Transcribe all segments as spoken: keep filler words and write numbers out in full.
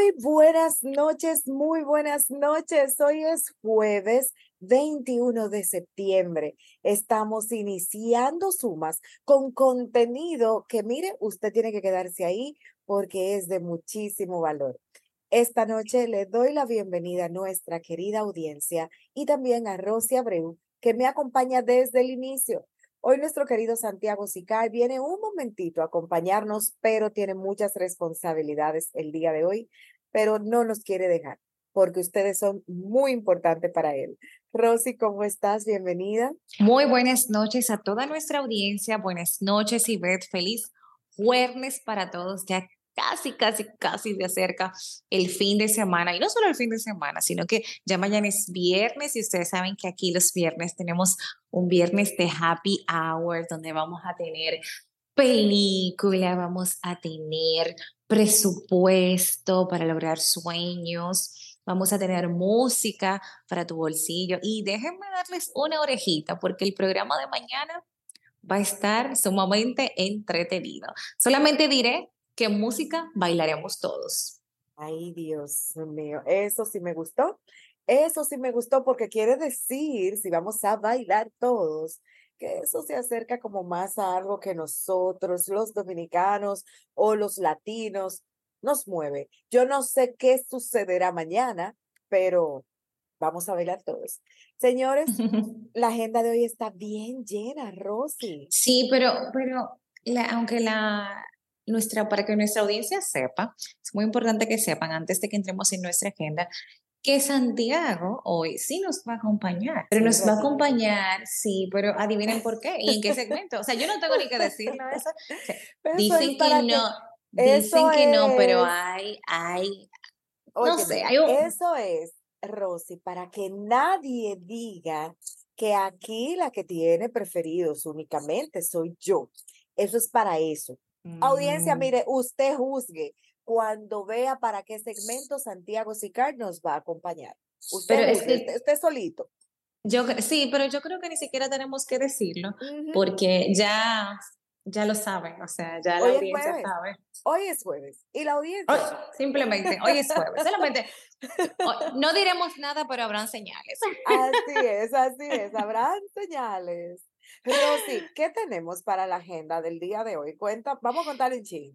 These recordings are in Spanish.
Muy buenas noches, muy buenas noches. Hoy es jueves veintiuno de septiembre. Estamos iniciando sumas con contenido que, mire, usted tiene que quedarse ahí porque es de muchísimo valor. Esta noche le doy la bienvenida a nuestra querida audiencia y también a Rosy Abreu, que me acompaña desde el inicio. Hoy nuestro querido Santiago Sical viene un momentito a acompañarnos, pero tiene muchas responsabilidades el día de hoy, pero no nos quiere dejar, porque ustedes son muy importantes para él. Rosy, ¿cómo estás? Bienvenida. Muy buenas noches a toda nuestra audiencia. Buenas noches, Ivette. Feliz jueves para todos. Ya casi, casi, casi de cerca el fin de semana. Y no solo el fin de semana, sino que ya mañana es viernes y ustedes saben que aquí los viernes tenemos un viernes de happy hour donde vamos a tener película, vamos a tener presupuesto para lograr sueños, vamos a tener música para tu bolsillo y déjenme darles una orejita porque el programa de mañana va a estar sumamente entretenido. Solamente diré que música bailaremos todos. Ay, Dios mío, eso sí me gustó. Eso sí me gustó porque quiere decir, si vamos a bailar todos, que eso se acerca como más a algo que nosotros, los dominicanos o los latinos, nos mueve. Yo no sé qué sucederá mañana, pero vamos a bailar todos. Señores, la agenda de hoy está bien llena, Rosy. Sí, pero, pero la- aunque la, nuestra, para que nuestra audiencia sepa, es muy importante que sepan antes de que entremos en nuesra agenda que Santiago hoy sí nos va a acompañar, pero Sí, un nos va a ratito. acompañar, sí, pero adivinen por qué y en qué segmento. O sea, yo no tengo ni que decirlo eso. O sea, Eso es dicen que para que, no, eso dicen que no, pero es. hay, hay, no sé, Óyeme, hay un, eso es, Rosy, para que nadie diga que aquí la que tiene preferidos únicamente soy yo. Eso es para eso. Audiencia, mm, mire, usted juzgue cuando vea para qué segmento Santiago Sicar nos va a acompañar. pero Usted es juzgue, usted, que usted solito. yo, cre- sí, pero yo creo que ni siquiera tenemos que decirlo Ujú. porque ya, ya lo saben, o sea, ya la Hoy es audiencia jueves, sabe. hoy es jueves y la Hoy, audiencia sabe. simplemente, hoy es jueves, solamente, hoy- no diremos nada, pero habrán señales. Así es, así es, habrán señales. Rosy, ¿qué tenemos para la agenda del día de hoy? Cuenta, vamos a contar en chin.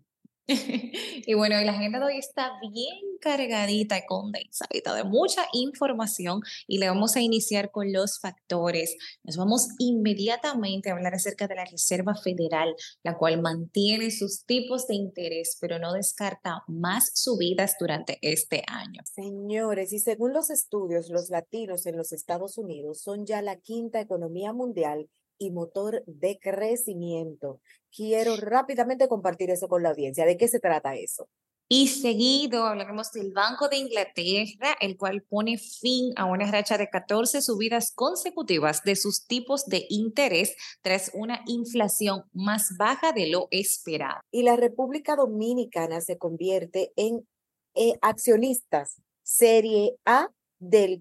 Y bueno, y la agenda de hoy está bien cargadita y condensadita de mucha información y le vamos a iniciar con los factores. Nos vamos inmediatamente a hablar acerca de la Reserva Federal, la cual mantiene sus tipos de interés, pero no descarta más subidas durante este año. Señores, y según los estudios, los latinos en los Estados Unidos son ya la quinta economía mundial y motor de crecimiento. Quiero rápidamente compartir eso con la audiencia. ¿De qué se trata eso? Y seguido hablaremos del Banco de Inglaterra, el cual pone fin a una racha de catorce subidas consecutivas de sus tipos de interés tras una inflación más baja de lo esperado. Y la República Dominicana se convierte en eh, accionistas serie A del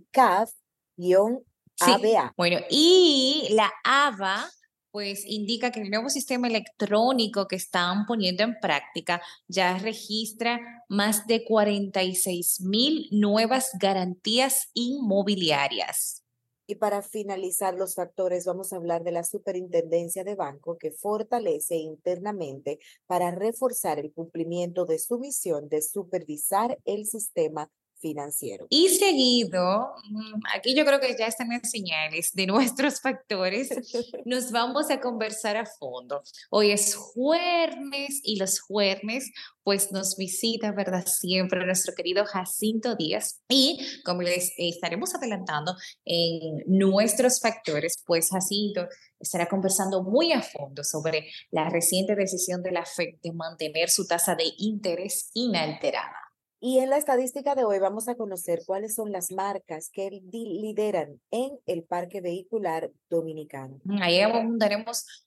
Sí, C A F-A B A. bueno, y la A B A pues indica que el nuevo sistema electrónico que están poniendo en práctica ya registra más de cuarenta y seis mil nuevas garantías inmobiliarias. Y para finalizar los factores, vamos a hablar de la superintendencia de banco que fortalece internamente para reforzar el cumplimiento de su misión de supervisar el sistema financiero. Y seguido, mm, aquí yo creo que ya están las señales de nuestros factores, nos vamos a conversar a fondo. Hoy es jueves y los jueves pues nos visita, ¿verdad? Siempre nuestro querido Jacinto Díaz y como les estaremos adelantando en nuestros factores, pues Jacinto estará conversando muy a fondo sobre la reciente decisión de la Fed de mantener su tasa de interés inalterada. Y en la estadística de hoy vamos a conocer cuáles son las marcas que li- lideran en el parque vehicular dominicano. Ahí abundaremos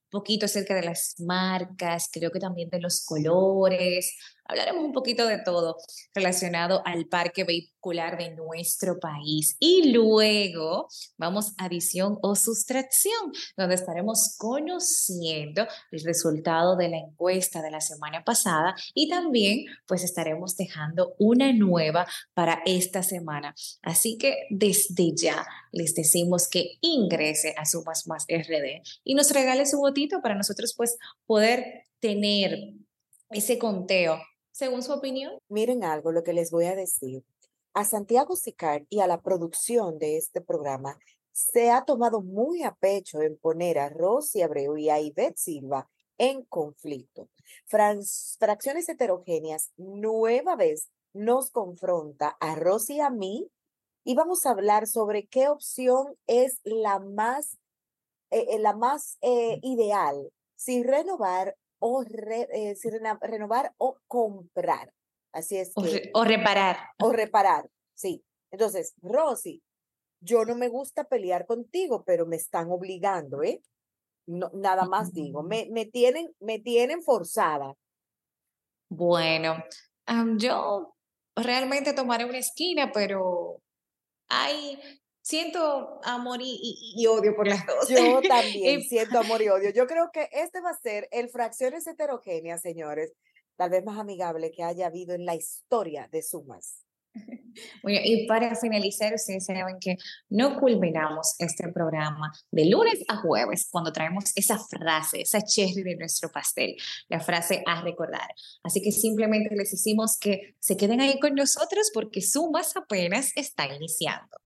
poquito acerca de las marcas, creo que también de los colores. Hablaremos un poquito de todo relacionado al parque vehicular de nuestro país. Y luego vamos a adición o sustracción, donde estaremos conociendo el resultado de la encuesta de la semana pasada y también pues estaremos dejando una nueva para esta semana. Así que desde ya les decimos que ingrese a Sumas Más R D y nos regale su votito para nosotros pues poder tener ese conteo según su opinión. Miren algo, lo que les voy a decir. A Santiago Sicar y a la producción de este programa se ha tomado muy a pecho en poner a Rosy Abreu y a Ivette Silva en conflicto. Fran- fracciones heterogéneas nueva vez nos confronta a Rosy y a mí y vamos a hablar sobre qué opción es la más, eh, eh, la más eh, ideal, si renovar o, re- eh, si rena- renovar o comprar. Así es O, que, re- o reparar. o reparar, sí. Entonces, Rosy, yo no me gusta pelear contigo, pero me están obligando, ¿eh? No, nada más digo, me, me tienen, me tienen forzada. Bueno, am, yo realmente tomaré una esquina, pero hay, siento amor y, y- y odio por las dos. Yo también Y, siento amor y odio. Yo creo que este va a ser el fracciones heterogéneas, señores, tal vez más amigable que haya habido en la historia de Sumas. bueno, y para finalizar, ustedes saben que no culminamos este programa de lunes a jueves cuando traemos esa frase, esa cherry de nuestro pastel, la frase a recordar. Así que simplemente les decimos que se queden ahí con nosotros porque Sumas apenas está iniciando.